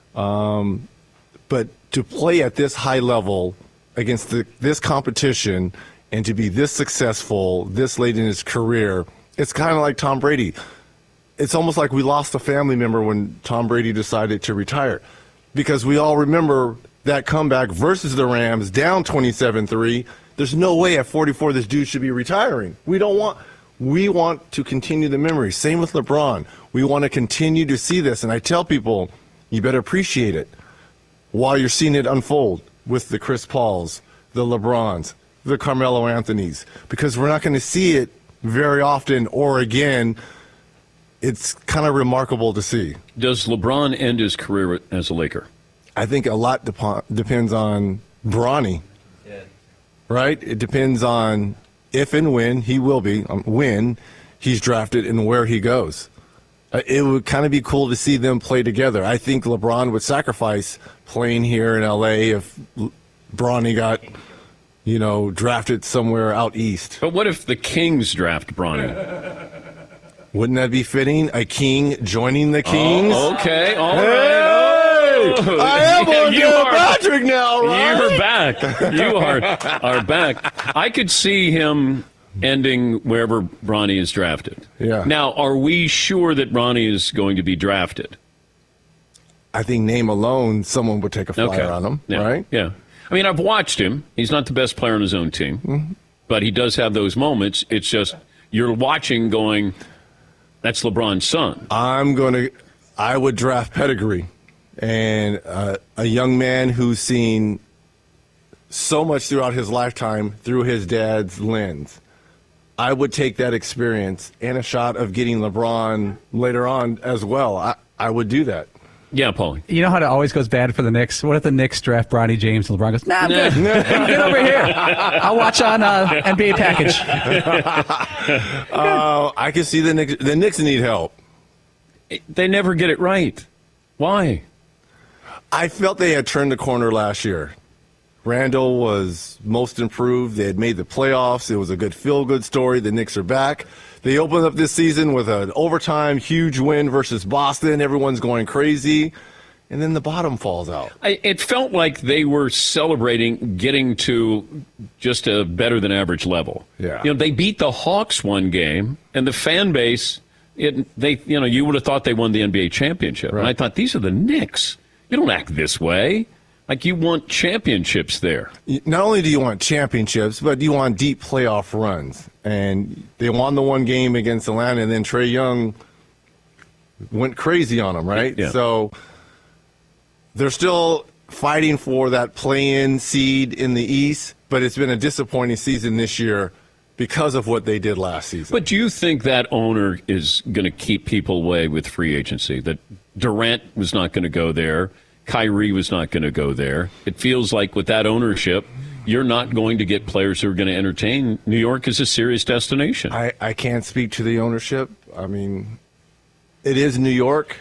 But to play at this high level against this competition and to be this successful this late in his career, it's kind of like Tom Brady. It's almost like we lost a family member when Tom Brady decided to retire, because we all remember that comeback versus the Rams, down 27-3. There's no way at 44 this dude should be retiring. We want to continue the memory. Same with LeBron. We want to continue to see this. And I tell people, you better appreciate it while you're seeing it unfold with the Chris Pauls, the LeBrons, the Carmelo Anthonys, because we're not going to see it very often or again. It's kind of remarkable to see. Does LeBron end his career as a Laker? I think a lot depends on Bronny. Yeah. Right? It depends on if and when he will be, when he's drafted and where he goes. It would kind of be cool to see them play together. I think LeBron would sacrifice playing here in L.A. if Bronny got, drafted somewhere out east. But what if the Kings draft Bronny? Wouldn't that be fitting? A king joining the Kings? Oh, okay, all right. Hey, I am on Dan Patrick now, right? You're back. You are back. I could see him ending wherever Bronny is drafted. Yeah. Now, are we sure that Bronny is going to be drafted? I think name alone, someone would take a flyer on him, right? Yeah. I mean, I've watched him. He's not the best player on his own team, but he does have those moments. It's just you're watching going, that's LeBron's son. I would draft pedigree. And a young man who's seen so much throughout his lifetime through his dad's lens. I would take that experience and a shot of getting LeBron later on as well. I would do that. Yeah, Paulie. You know how it always goes bad for the Knicks? What if the Knicks draft Bronny James and LeBron goes, nah, I'm good. Get over here. I'll watch on NBA package. I can see the Knicks need help. They never get it right. Why? I felt they had turned the corner last year. Randall was most improved. They had made the playoffs. It was a good feel-good story. The Knicks are back. They opened up this season with an overtime huge win versus Boston. Everyone's going crazy. And then the bottom falls out. It felt like they were celebrating getting to just a better-than-average level. Yeah. They beat the Hawks one game, and the fan base, you would have thought they won the NBA championship. Right. And I thought, these are the Knicks. You don't act this way. Like, you want championships there. Not only do you want championships, but you want deep playoff runs. And they won the one game against Atlanta, and then Trae Young went crazy on them, right? Yeah. So they're still fighting for that play-in seed in the East, but it's been a disappointing season this year because of what they did last season. But do you think that owner is going to keep people away with free agency? That Durant was not going to go there, Kyrie was not going to go there. It feels like with that ownership, you're not going to get players who are going to entertain. New York is a serious destination. I can't speak to the ownership. I mean, it is New York,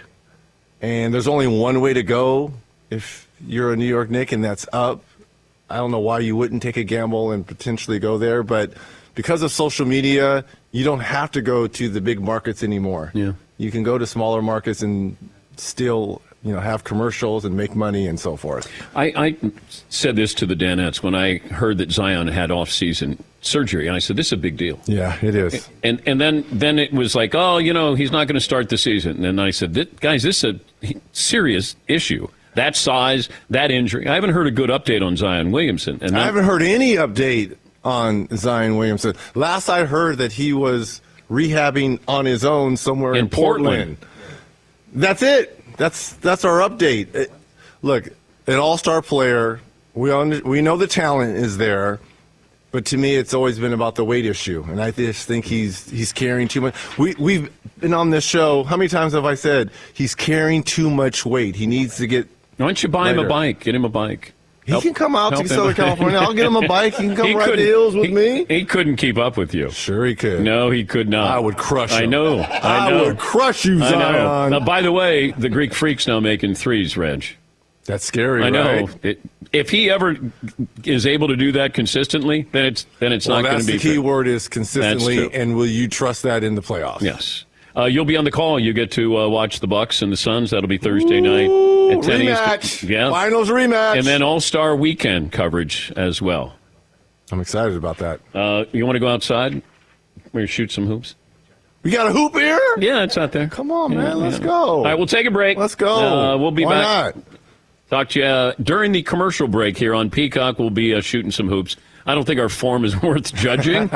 and there's only one way to go if you're a New York Knick, and that's up. I don't know why you wouldn't take a gamble and potentially go there, but because of social media, you don't have to go to the big markets anymore. Yeah. You can go to smaller markets and still, have commercials and make money and so forth. I said this to the Danettes when I heard that Zion had off-season surgery, and I said, this is a big deal. Yeah, it is. And then it was like, he's not going to start the season. And I said, guys, this is a serious issue. That size, that injury. I haven't heard a good update on Zion Williamson. And I haven't heard any update on Zion Williamson. Last I heard that he was rehabbing on his own somewhere in Portland. That's it. That's our update. Look, an all-star player. We know the talent is there, but to me, it's always been about the weight issue, and I just think he's carrying too much. We've been on this show. How many times have I said he's carrying too much weight? He needs to get. Why don't you buy him a bike? Get him a bike. He can come out to Southern California. I'll get him a bike. He can come ride the hills with me. He couldn't keep up with you. Sure he could. No, he could not. I would crush him. I know. I would crush you, Zion. Now, by the way, the Greek Freak's now making threes, Reg. That's scary, I know. right? If he ever is able to do that consistently, then it's not going to be. The key word is consistently, and will you trust that in the playoffs? Yes. You'll be on the call. You get to watch the Bucks and the Suns. That'll be Thursday night at 10 rematch. Eastern. Yeah. Finals rematch. And then All-Star Weekend coverage as well. I'm excited about that. You want to go outside? We're going to shoot some hoops. We got a hoop here? Yeah, it's out there. Come on, man. Let's go. All right, we'll take a break. Let's go. We'll be Why back. Not? Talk to you during the commercial break here on Peacock. We'll be shooting some hoops. I don't think our form is worth judging,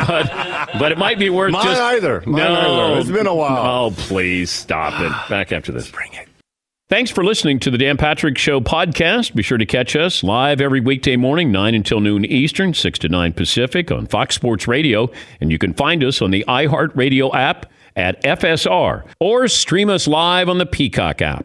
but it might be worth Mine just... either. Mine no, either. It's been a while. Oh, please stop it. Back after this. Bring it. Thanks for listening to the Dan Patrick Show podcast. Be sure to catch us live every weekday morning, 9 until noon Eastern, 6 to 9 Pacific on Fox Sports Radio. And you can find us on the iHeartRadio app at FSR or stream us live on the Peacock app.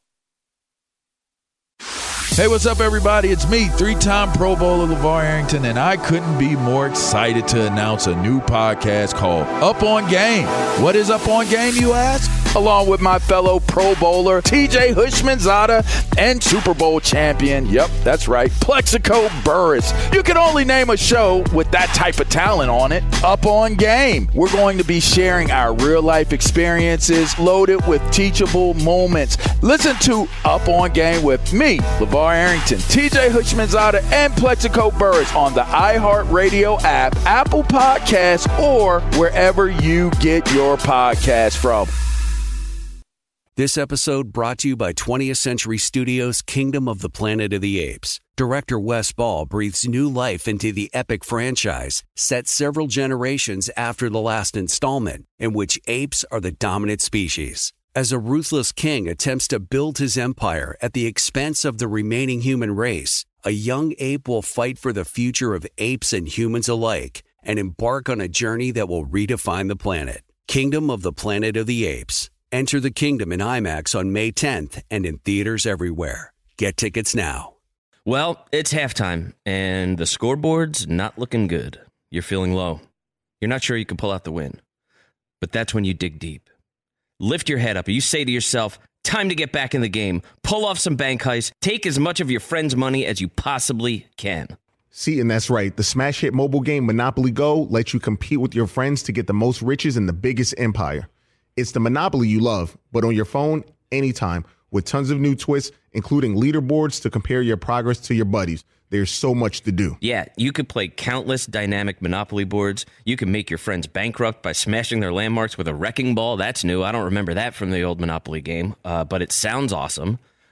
Hey, what's up, everybody? It's me, three-time Pro Bowler LeVar Arrington, and I couldn't be more excited to announce a new podcast called Up On Game. What is Up On Game, you ask? Along with my fellow Pro Bowler, TJ Houshmandzadeh, and Super Bowl champion, yep, that's right, Plexico Burress. You can only name a show with that type of talent on it. Up On Game. We're going to be sharing our real-life experiences loaded with teachable moments. Listen to Up On Game with me, LeVar Arrington, TJ Houshmandzadeh, and Plexico Burress on the iHeartRadio app, Apple Podcasts, or wherever you get your podcasts from. This episode brought to you by 20th Century Studios' Kingdom of the Planet of the Apes. Director Wes Ball breathes new life into the epic franchise, set several generations after the last installment, in which apes are the dominant species. As a ruthless king attempts to build his empire at the expense of the remaining human race, a young ape will fight for the future of apes and humans alike and embark on a journey that will redefine the planet. Kingdom of the Planet of the Apes. Enter the kingdom in IMAX on May 10th and in theaters everywhere. Get tickets now. Well, it's halftime, and the scoreboard's not looking good. You're feeling low. You're not sure you can pull out the win. But that's when you dig deep. Lift your head up and you say to yourself, time to get back in the game. Pull off some bank heists. Take as much of your friend's money as you possibly can. See, and that's right. The smash hit mobile game Monopoly Go lets you compete with your friends to get the most riches in the biggest empire. It's the Monopoly you love, but on your phone, anytime, with tons of new twists, including leaderboards to compare your progress to your buddies. There's so much to do. Yeah, you could play countless dynamic Monopoly boards. You can make your friends bankrupt by smashing their landmarks with a wrecking ball. That's new. I don't remember that from the old Monopoly game, but it sounds awesome.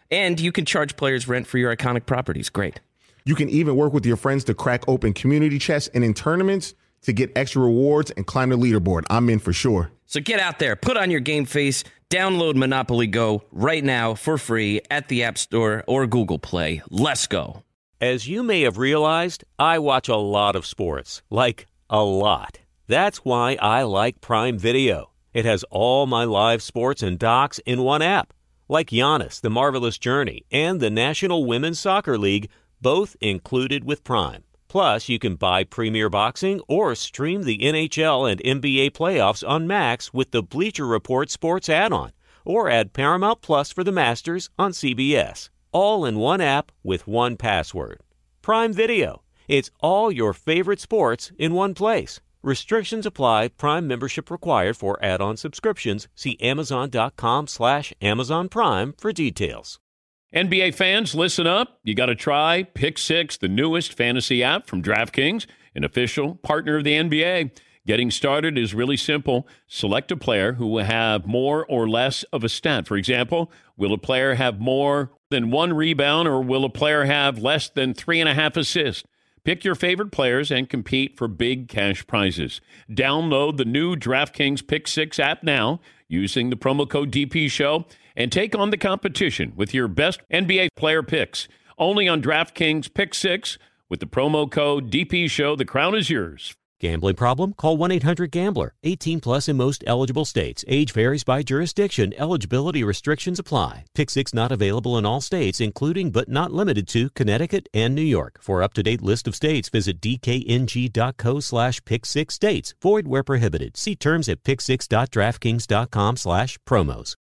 And you can charge players rent for your iconic properties. Great. You can even work with your friends to crack open community chests and in tournaments to get extra rewards and climb the leaderboard. I'm in for sure. So get out there, put on your game face, download Monopoly Go right now for free at the App Store or Google Play. Let's go. As you may have realized, I watch a lot of sports. Like, a lot. That's why I like Prime Video. It has all my live sports and docs in one app. Like Giannis, The Marvelous Journey, and the National Women's Soccer League, both included with Prime. Plus, you can buy Premier Boxing or stream the NHL and NBA playoffs on Max with the Bleacher Report Sports add-on, or add Paramount Plus for the Masters on CBS. All in one app with one password. Prime Video. It's all your favorite sports in one place. Restrictions apply. Prime membership required for add-on subscriptions. See Amazon.com/Amazon Prime for details. NBA fans, listen up. You got to try Pick Six, the newest fantasy app from DraftKings, an official partner of the NBA. Getting started is really simple. Select a player who will have more or less of a stat. For example, will a player have more than 1 rebound, or will a player have less than 3.5 assists? Pick your favorite players and compete for big cash prizes. Download the new DraftKings Pick Six app now using the promo code DPShow and take on the competition with your best NBA player picks. Only on DraftKings Pick Six with the promo code DPShow. The crown is yours. Gambling problem? Call 1-800-GAMBLER. 18 plus in most eligible states. Age varies by jurisdiction. Eligibility restrictions apply. Pick Six not available in all states, including but not limited to Connecticut and New York. For up-to-date list of states, visit dkng.co/pick6states. Void where prohibited. See terms at pick6.draftkings.com/promos.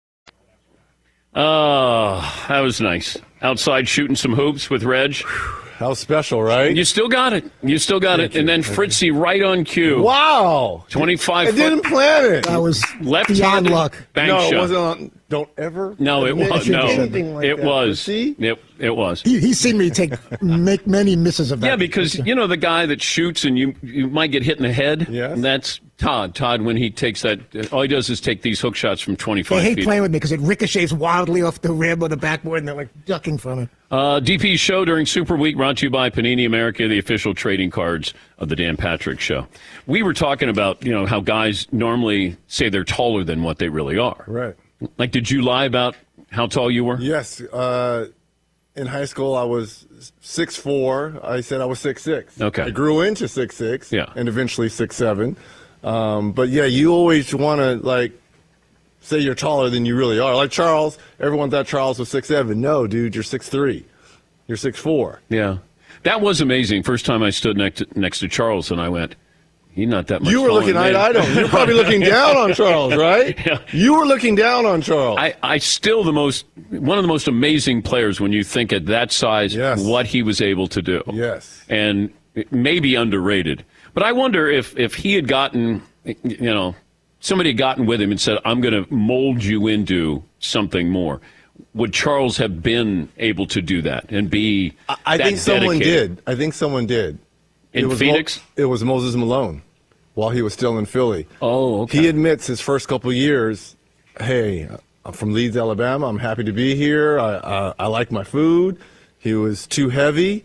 Oh, that was nice. Outside shooting some hoops with Reg. How special, right? You still got it. You still got it. And then Fritzy right on cue. Wow. 25 I didn't plan it. That was left beyond luck. Bank No, shot. it wasn't on. Don't ever. No, it was. No, Like it that. was. See? It was. He's seen me make many misses of that. Yeah, because you know the guy that shoots and you might get hit in the head. Yes. And that's Todd. Todd, when he takes that, all he does is take these hook shots from 25 They hate feet. playing with me because it ricochets wildly off the rim or the backboard, and they're like ducking from it. DP's show during Super Week brought to you by Panini America, the official trading cards of the Dan Patrick Show. We were talking about, how guys normally say they're taller than what they really are. Right. Like, did you lie about how tall you were? Yes. In high school, I was 6'4". I said I was 6'6". Okay. I grew into 6'6", Yeah. and eventually 6'7". But yeah, you always want to say you're taller than you really are. Like Charles, everyone thought Charles was 6'7". No, dude, you're 6'3". You're 6'4". Yeah. That was amazing. First time I stood next to Charles, and I went, he's not that much You were taller looking than eye me. to eye to him. You're probably looking down on Charles, right? Yeah. You were looking down on Charles. I still one of the most amazing players when you think at that size, Yes. what he was able to do. Yes. And maybe underrated. But I wonder if he had gotten, somebody had gotten with him and said, I'm going to mold you into something more. Would Charles have been able to do that and be I that think someone dedicated? did. I think someone did. In It was Phoenix? It was Moses Malone while he was still in Philly. Oh, okay. He admits his first couple of years, hey, I'm from Leeds, Alabama. I'm happy to be here. I like my food. He was too heavy.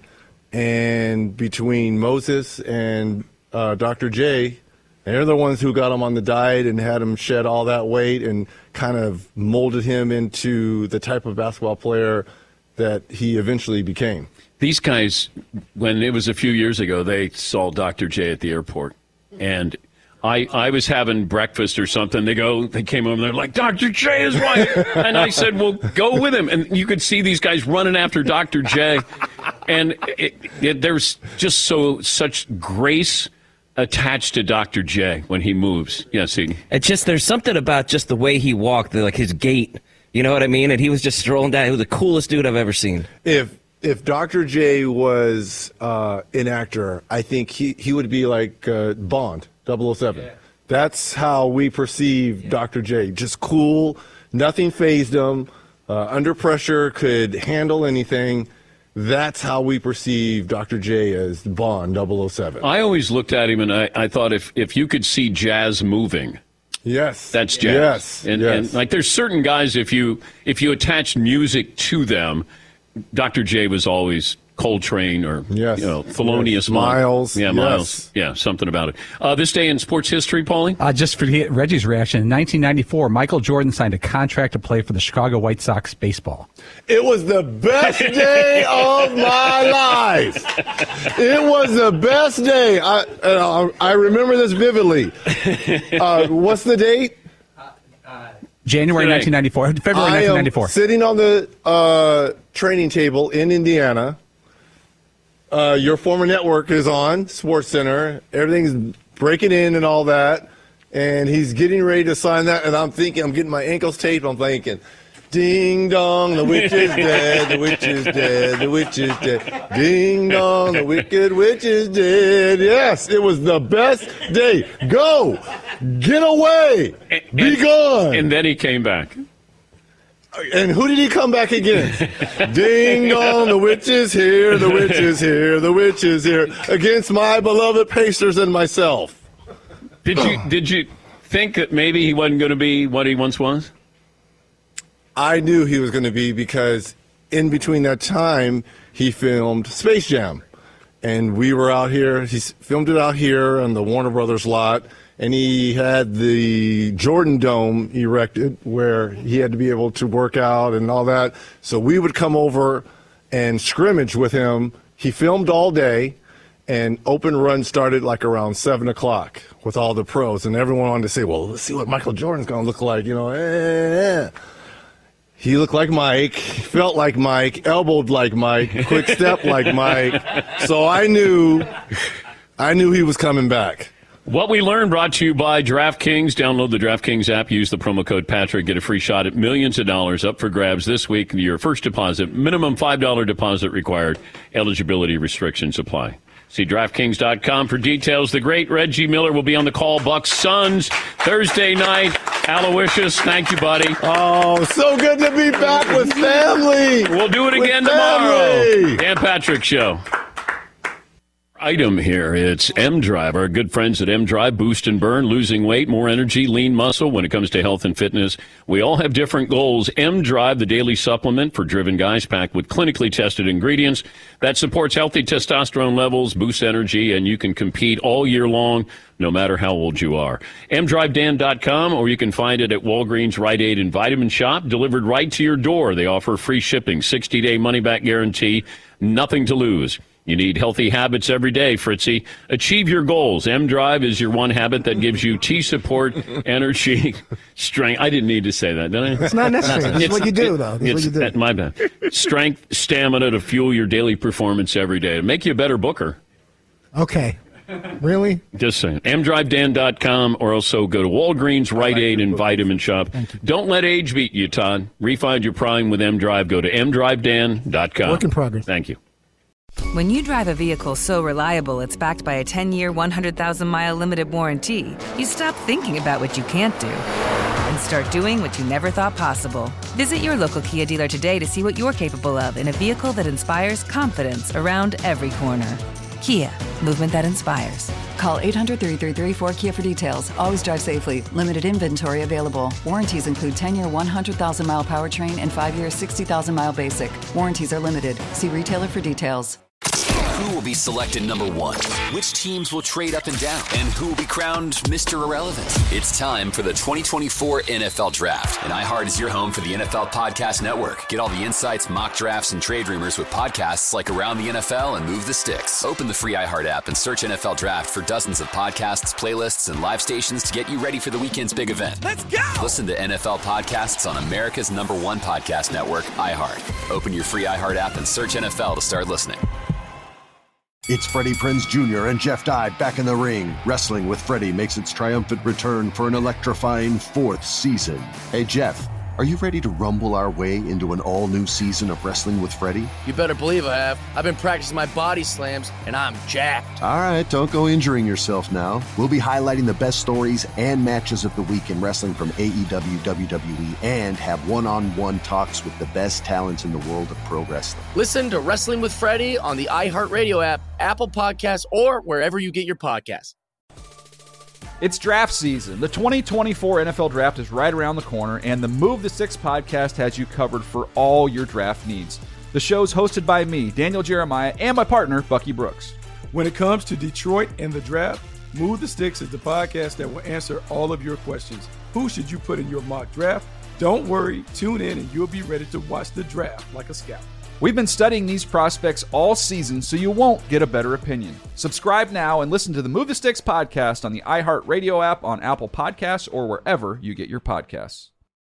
And between Moses and Dr. J, they're the ones who got him on the diet and had him shed all that weight and kind of molded him into the type of basketball player that he eventually became. These guys, when it was a few years ago, they saw Dr. J at the airport. And I was having breakfast or something. They came over and they're like, Dr. J is right. And I said, well, go with him. And you could see these guys running after Dr. J. And there's just such grace attached to Dr. J when he moves. Yes, It's just, there's something about just the way he walked, like his gait. You know what I mean? And he was just strolling down. He was the coolest dude I've ever seen. If Dr. J was an actor, I think he would be like Bond, 007. Yeah. That's how we perceive Dr. J. Just cool, nothing fazed him, under pressure, could handle anything. That's how we perceive Dr. J as Bond, 007. I always looked at him and I thought if you could see Jazz moving, Yes. That's jazz. Yes. And like there's certain guys, if you attach music to them, Dr. J was always Coltrane or Thelonious Monk. Miles. Yeah, Miles. Yeah, something about it. This day in sports history, Paulie? Just for Reggie's reaction, in 1994, Michael Jordan signed a contract to play for the Chicago White Sox baseball. It was the best day of my life. It was the best day. I remember this vividly. What's the date? January 1994. February 1994. Sitting on the training table in Indiana. Your former network is on, SportsCenter. Everything's breaking in and all that. And he's getting ready to sign that. And I'm thinking, I'm getting my ankles taped. I'm thinking, ding dong, the witch is dead, the witch is dead, the witch is dead. Ding dong, the wicked witch is dead. Yes, it was the best day. Go! Get away! Be gone! And then he came back. And who did he come back against? Ding dong, the witch is here, the witch is here, the witch is here, against my beloved Pacers and myself. Did you think that maybe he wasn't going to be what he once was? I knew he was going to be because in between that time, he filmed Space Jam. And we were out here, he filmed it out here on the Warner Brothers lot. And he had the Jordan Dome erected where he had to be able to work out and all that. So we would come over and scrimmage with him. He filmed all day, and open run started like around 7 o'clock with all the pros. And everyone wanted to say, well, let's see what Michael Jordan's going to look like. He looked like Mike, felt like Mike, elbowed like Mike, quick step like Mike. So I knew he was coming back. What we learned brought to you by DraftKings. Download the DraftKings app. Use the promo code Patrick. Get a free shot at millions of dollars up for grabs this week. Your first deposit, minimum $5 deposit required. Eligibility restrictions apply. See DraftKings.com for details. The great Reggie Miller will be on the call. Bucks Suns Thursday night. Aloysius, thank you, buddy. Oh, so good to be back with family. We'll do it again tomorrow. Dan Patrick Show. Item here. It's M-Drive. Our good friends at M-Drive, boost and burn, losing weight, more energy, lean muscle. When it comes to health and fitness, we all have different goals. M-Drive, the daily supplement for driven guys, packed with clinically tested ingredients that supports healthy testosterone levels, boosts energy, and you can compete all year long, no matter how old you are. MDriveDan.com, or you can find it at Walgreens, Rite Aid, and Vitamin Shop, delivered right to your door. They offer free shipping, 60-day money-back guarantee, nothing to lose. You need healthy habits every day, Fritzy. Achieve your goals. M-Drive is your one habit that gives you T-support, energy, strength. I didn't need to say that, did I? It's not necessary. It's what you do, though. It's what you do. My bad. Strength, stamina to fuel your daily performance every day. To make you a better booker. Okay. Really? Just saying. MDriveDan.com, or also go to Walgreens, Rite Aid, and Vitamin Shop. Don't let age beat you, Todd. Refind your prime with M-Drive. Go to MDriveDan.com. Work in progress. Thank you. When you drive a vehicle so reliable it's backed by a 10-year, 100,000-mile limited warranty, you stop thinking about what you can't do and start doing what you never thought possible. Visit your local Kia dealer today to see what you're capable of in a vehicle that inspires confidence around every corner. Kia, movement that inspires. Call 800-333-4KIA for details. Always drive safely. Limited inventory available. Warranties include 10-year, 100,000-mile powertrain and 5-year, 60,000-mile basic. Warranties are limited. See retailer for details. Who will be selected number one? Which teams will trade up and down? And who will be crowned Mr. Irrelevant? It's time for the 2024 NFL Draft. And iHeart is your home for the NFL Podcast Network. Get all the insights, mock drafts, and trade rumors with podcasts like Around the NFL and Move the Sticks. Open the free iHeart app and search NFL Draft for dozens of podcasts, playlists, and live stations to get you ready for the weekend's big event. Let's go! Listen to NFL podcasts on America's #1 podcast network, iHeart. Open your free iHeart app and search NFL to start listening. It's Freddie Prinze Jr. and Jeff Dye back in the ring. Wrestling with Freddie makes its triumphant return for an electrifying 4th season. Hey, Jeff, are you ready to rumble our way into an all-new season of Wrestling with Freddie? You better believe I have. I've been practicing my body slams, and I'm jacked. All right, don't go injuring yourself now. We'll be highlighting the best stories and matches of the week in wrestling from AEW, WWE, and have one-on-one talks with the best talents in the world of pro wrestling. Listen to Wrestling with Freddie on the iHeartRadio app, Apple Podcasts, or wherever you get your podcasts. It's draft season. The 2024 NFL Draft is right around the corner, and the Move the Sticks podcast has you covered for all your draft needs. The show's hosted by me, Daniel Jeremiah, and my partner, Bucky Brooks. When it comes to Detroit and the draft, Move the Sticks is the podcast that will answer all of your questions. Who should you put in your mock draft? Don't worry, tune in and you'll be ready to watch the draft like a scout. We've been studying these prospects all season, so you won't get a better opinion. Subscribe now and listen to the Move the Sticks podcast on the iHeartRadio app, on Apple Podcasts, or wherever you get your podcasts.